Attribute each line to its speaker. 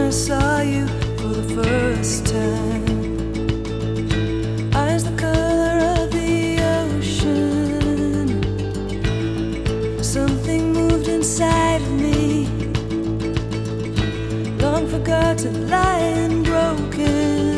Speaker 1: I saw you for the first time. Eyes the color of the ocean. Something moved inside of me, long forgotten, lying broken.